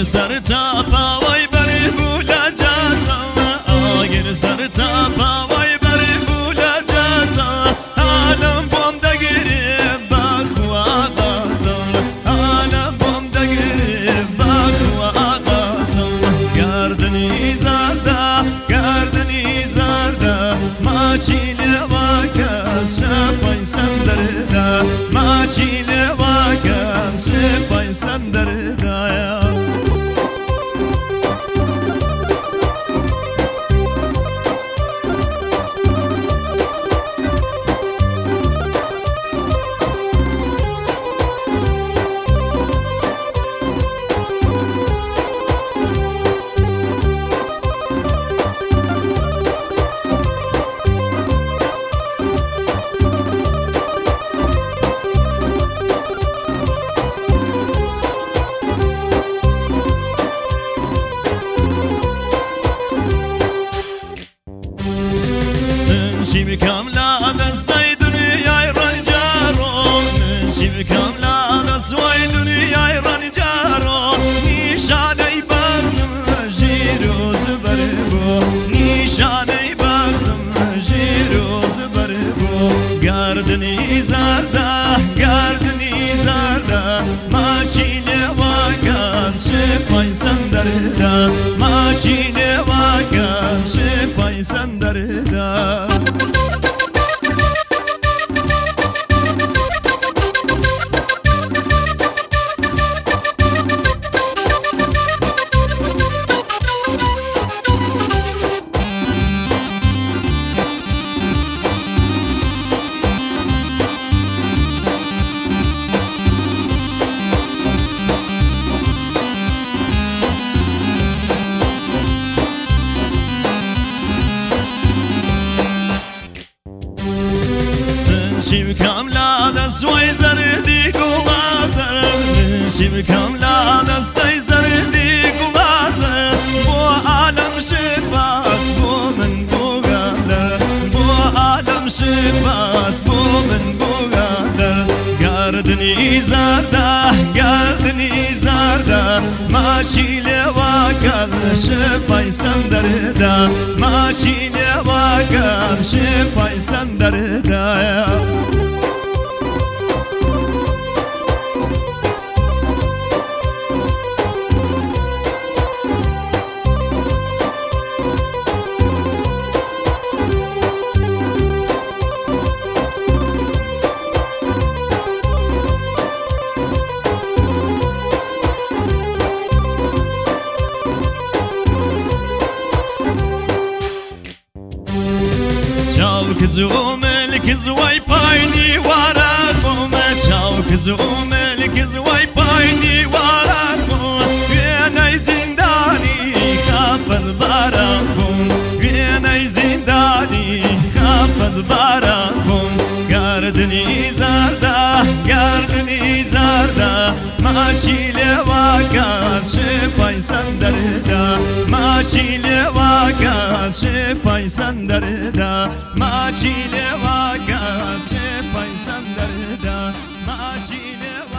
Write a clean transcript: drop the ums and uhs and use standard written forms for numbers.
سر تاپا وای بری بولا جاسا آگر سر تاپا وای بری بولا جاسا آنم بوم دگیری بخوا قاسا آنم بوم دگیری بخوا قاسا گردنی زرده ماچیل واکن شپای سندرده ماچیل واکن شپای سندرده شیب کاملا دستای دنیای رنجارو شیب کاملا دستای دنیای رنجارو نیشانه بردم جیرو زبر بو نیشانه بردم جیرو زبر بو گردنی زرده ماچیل واکن شپای سندرده ماچیل واکن شپای سندرده شیب کاملا دستای زردی گوازر شیب کاملا دستای زردی گوازر بو عالم شفاس بو من بوغادر بو عالم شفاس بو من بوغادر گردنی زرده ماچیل واکن شپای سندرده ماچیل واکن شپای سندرده كزومل كزواي بايني وراكم شاو كزومل كزواي بايني وراكم ويناي زنداني خافض باراكم ويناي زنداني خافض باراكم گردنی زرده ماچیل واکن شپای سندرده ماچیل واکن شپای سندرده ماچیل واکن شپای سندرده ماچیل